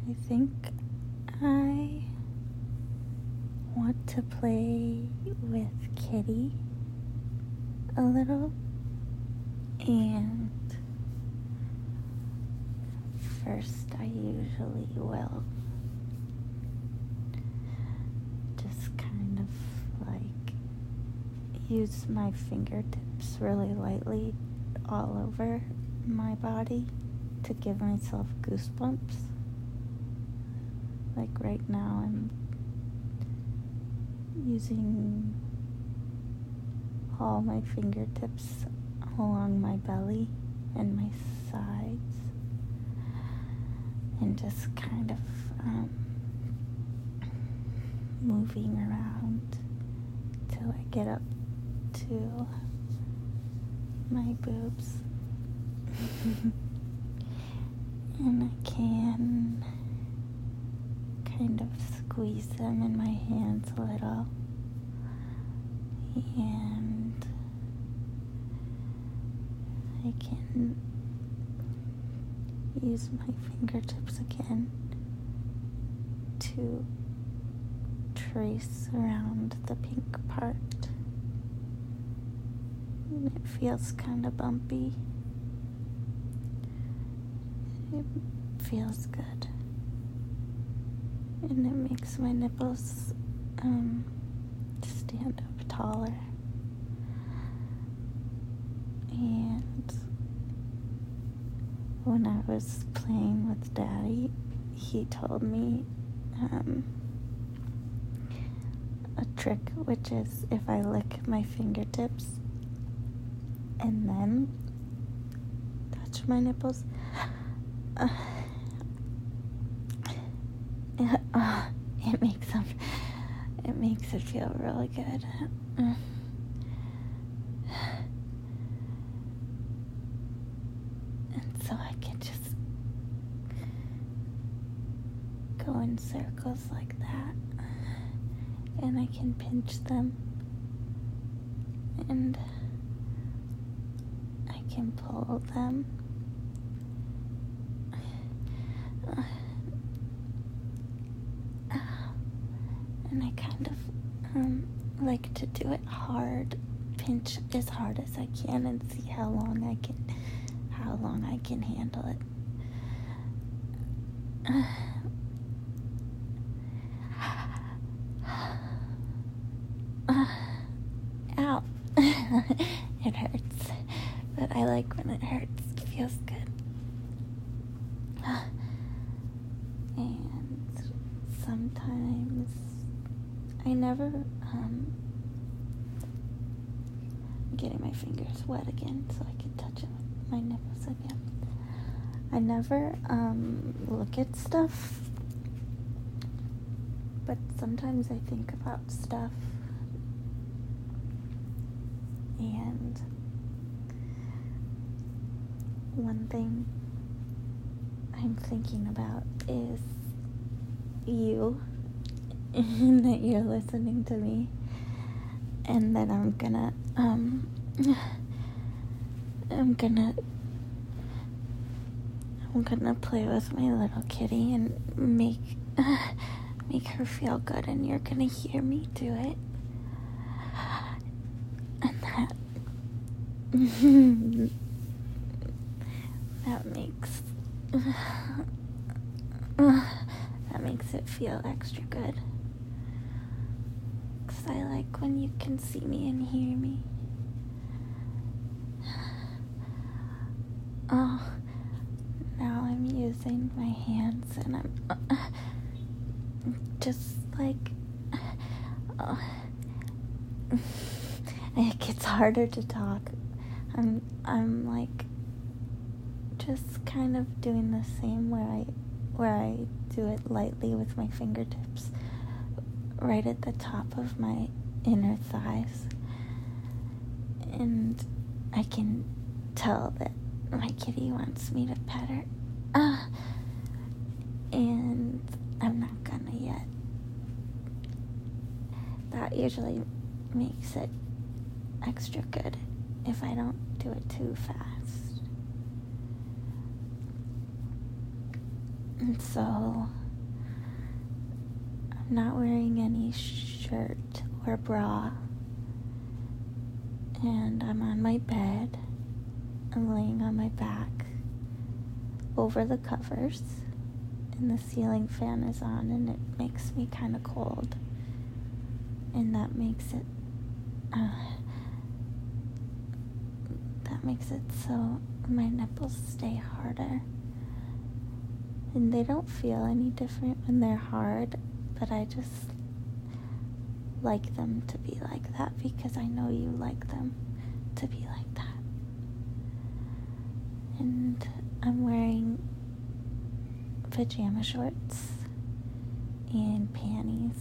I think I want to play with Kitty a little, and first I usually will just kind of like use my fingertips really lightly all over my body to give myself goosebumps. Like right now I'm using all my fingertips along my belly and my sides, and just kind of moving around till I get up to my boobs. And I can kind of squeeze them in my hands a little, and I can use my fingertips again to trace around the pink part, and it feels kind of bumpy. It feels good, and it makes my nipples stand up taller. And when I was playing with Daddy, he told me a trick, which is if I lick my fingertips and then touch my nipples, it makes it feel really good. And so I can just go in circles like that, and I can pinch them, and I can pull them. And I kind of like to do it hard, pinch as hard as I can, and see how long I can handle it. Ow. It hurts, but I like when it hurts. It feels good. And sometimes I never, I'm getting my fingers wet again so I can touch it with my nipples again. I never look at stuff, but sometimes I think about stuff, and one thing I'm thinking about is you, and that you're listening to me, and that I'm gonna play with my little kitty and make her feel good, and you're gonna hear me do it, and that makes it feel extra good, 'cause I like when you can see me and hear me. Oh, now I'm using my hands, and I'm just like, it gets harder to talk. I'm like just kind of doing the same where I do it lightly with my fingertips right at the top of my inner thighs, and I can tell that my kitty wants me to pet her, and I'm not gonna yet. That usually makes it extra good if I don't do it too fast. And so I'm not wearing any shirt or bra, and I'm on my bed. I'm laying on my back over the covers, and the ceiling fan is on, and it makes me kind of cold, and that makes it so my nipples stay harder, and they don't feel any different when they're hard, but I just like them to be like that because I know you like them to be like that. And I'm wearing pajama shorts and panties,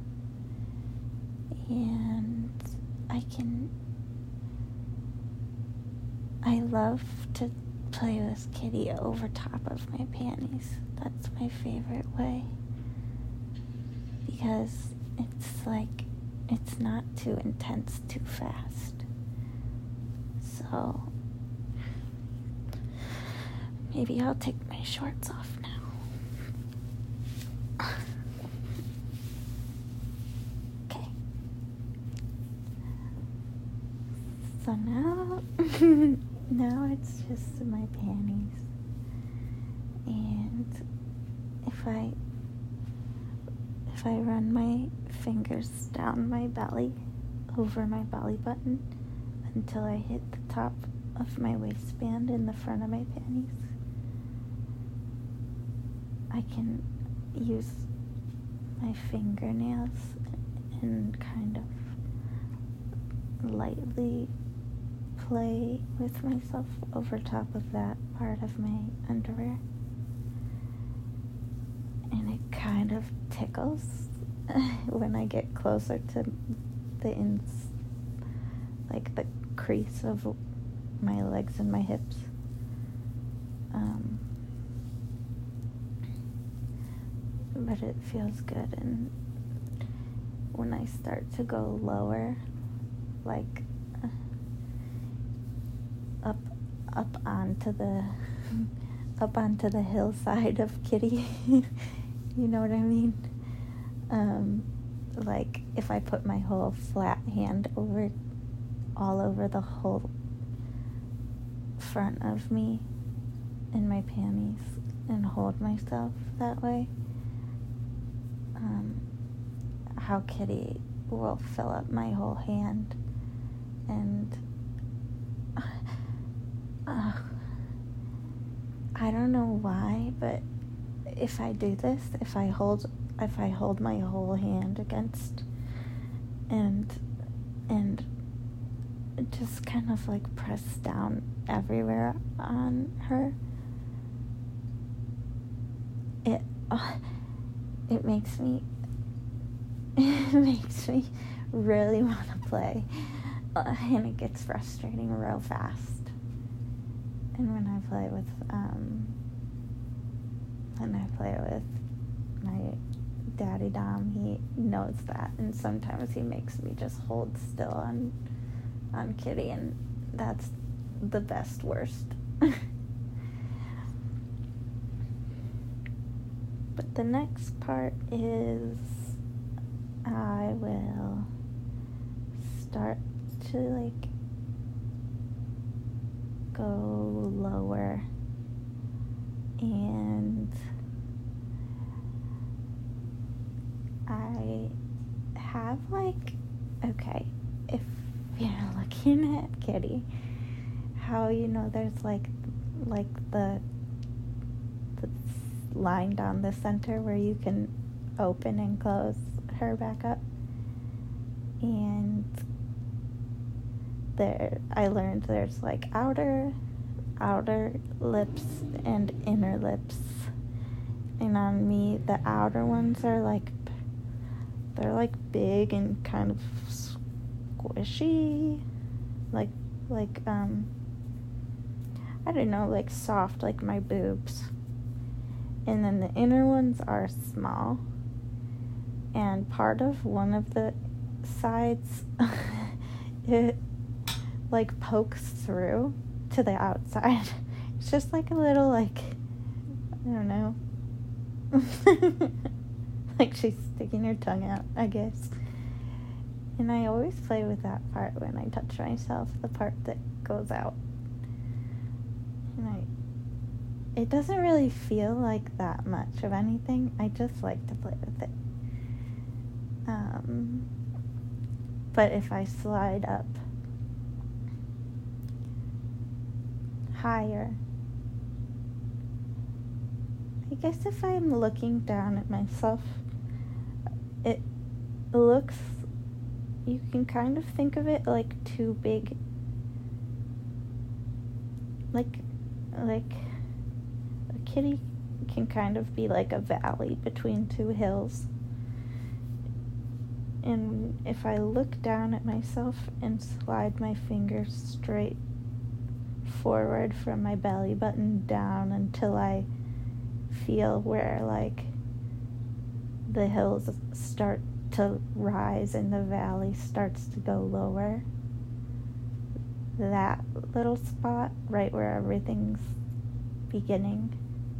and I love to play with Kitty over top of my panties. That's my favorite way, because it's like, it's not too intense too fast. So maybe I'll take my shorts off now. Okay. So now it's just my panties. And if I run my fingers down my belly, over my belly button, until I hit the top of my waistband in the front of my panties, I can use my fingernails and kind of lightly play with myself over top of that part of my underwear. And it kind of tickles when I get closer to the the crease of my legs and my hips. But it feels good, and when I start to go lower, like up onto the hillside of Kitty, you know what I mean? Like if I put my whole flat hand all over the whole front of me in my panties and hold myself that way, how Kitty will fill up my whole hand, and I don't know why, but if I do this, if I hold my whole hand against and just kind of like press down everywhere on her, it makes me really want to play, and it gets frustrating real fast. And when I play with my daddy Dom, he knows that, and sometimes he makes me just hold still on Kitty, and that's the best worst. But the next part is I will start to like go lower, and I have okay, if you're looking at Kitty, how there's like the line down the center where you can open and close her back up, and I learned there's like outer lips and inner lips, and on me the outer ones are they're big and kind of squishy, like I don't know, like soft, like my boobs. And then the inner ones are small, and part of one of the sides it like pokes through to the outside. It's just like a little, like, I don't know, Like she's sticking her tongue out, I guess. And I always play with that part when I touch myself, the part that goes out. And it doesn't really feel like that much of anything. I just like to play with it. But if I slide up higher, I guess if I'm looking down at myself, it looks, you can kind of think of it like two big, like a kitty can kind of be like a valley between two hills. And if I look down at myself and slide my fingers straight forward from my belly button down until I feel where like the hills start to rise and the valley starts to go lower, that little spot right where everything's beginning,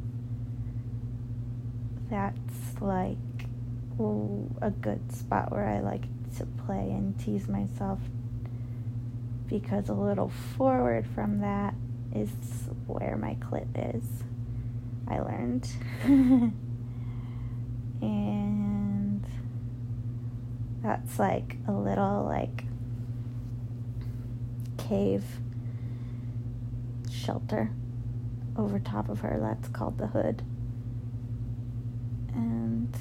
that's like a good spot where I like to play and tease myself, because a little forward from that is where my clit is, I learned. And that's like a little like cave shelter over top of her. That's called the hood. And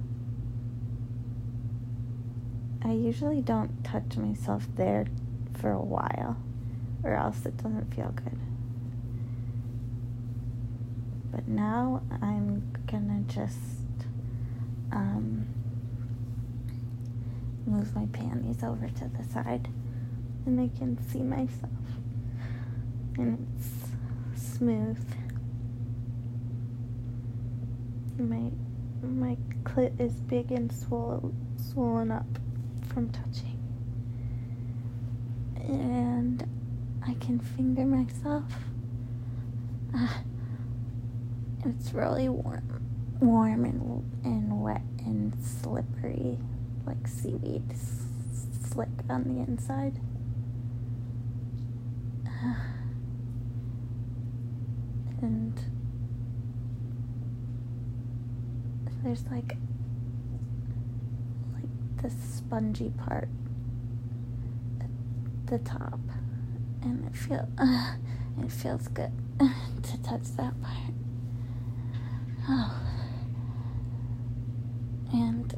I usually don't touch myself there for a while, or else it doesn't feel good. But now I'm gonna just move my panties over to the side and I can see myself, and it's smooth. My clit is big and swollen up from touching, and I can finger myself. It's really warm and wet and slippery, like seaweed, slick on the inside. And there's like this spongy part at the top, and it feels good to touch that part. Oh. And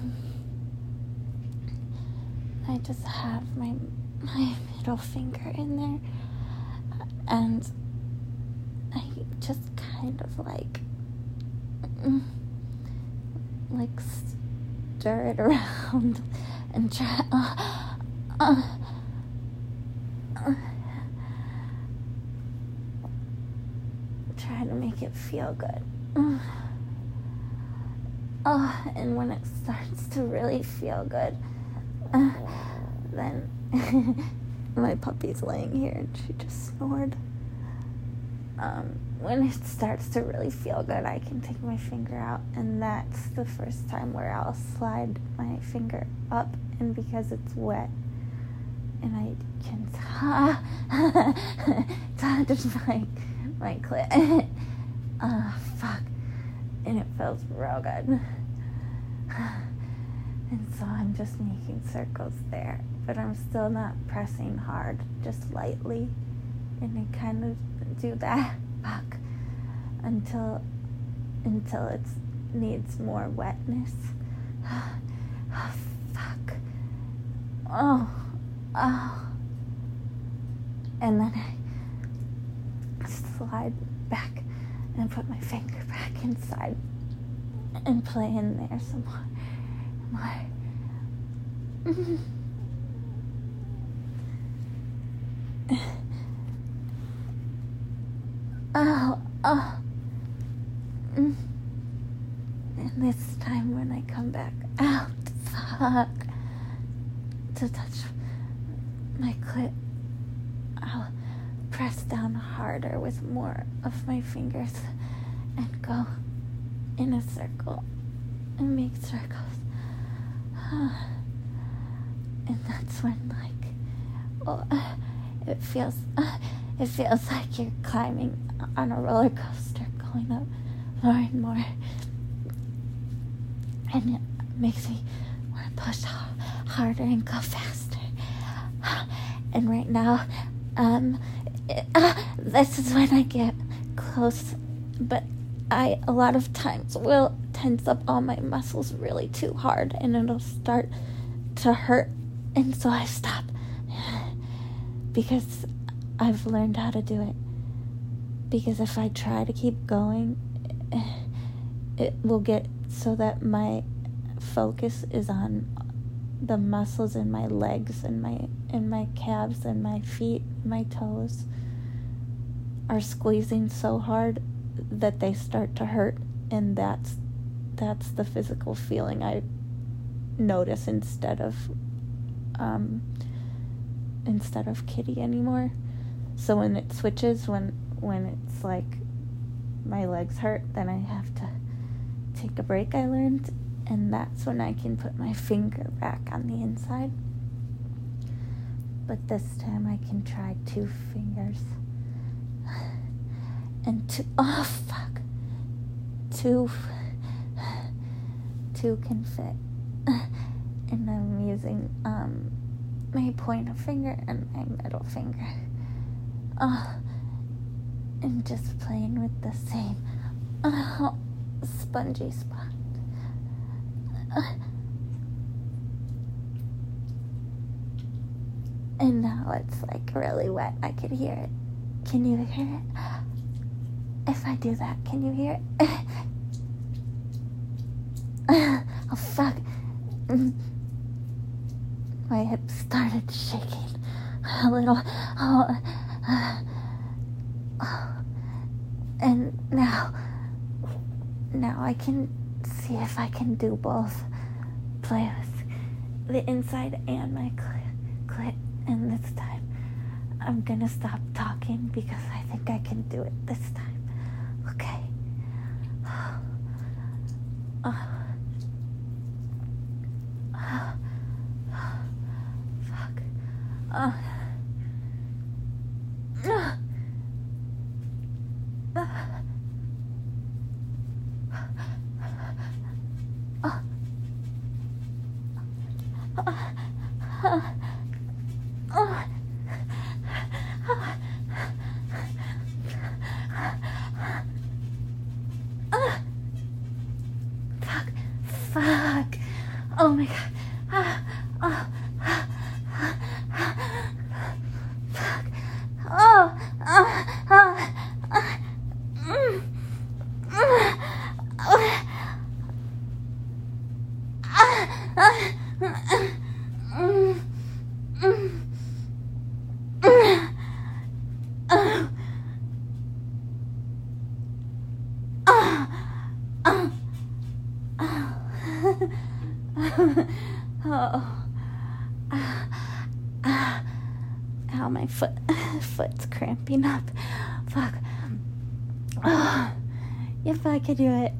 I just have my middle finger in there, and I just kind of like stir it around and try to make it feel good. And when it starts to really feel good, then my puppy's laying here and she just snored. When it starts to really feel good, I can take my finger out, and that's the first time where I'll slide my finger up, and because it's wet and I can touch my clit. Fuck. And it feels real good. And so I'm just making circles there, but I'm still not pressing hard, just lightly. And I kind of do that until it needs more wetness. Oh, fuck. Oh. And then I slide back and put my finger back inside and play in there some more. And this time when I come back out, to touch my clit, I'll press down harder with more of my fingers and go in a circle and make circles. And that's when, it feels like you're climbing on a roller coaster, going up more and more. And it makes me want to push harder and go faster. And right now, this is when I get close, but I a lot of times will tense up all my muscles really too hard, and it'll start to hurt, and so I stop because I've learned how to do it. Because if I try to keep going, it will get so that my focus is on the muscles in my legs and my calves and my feet, my toes are squeezing so hard that they start to hurt, and that's the physical feeling I notice instead of Kitty anymore. So when it switches, when it's like my legs hurt, then I have to take a break, I learned, and that's when I can put my finger back on the inside. But this time I can try 2 fingers. And 2 can fit. And I'm using my pointer finger and my middle finger. And just playing with the same spongy spot. And now it's like really wet. I can hear it. Can you hear it? If I do that, can you hear it? Oh, fuck. My hips started shaking a little. And now I can see if I can do both. Play with the inside and my clit. And this time, I'm gonna stop talking because I think I can do it this time. Okay. Fuck. Fuck. Oh my god. Fuck. Ow, my foot's cramping up. Fuck. Oh, if I could do it.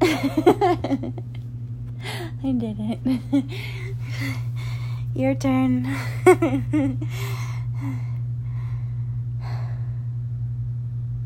I did it. Your turn.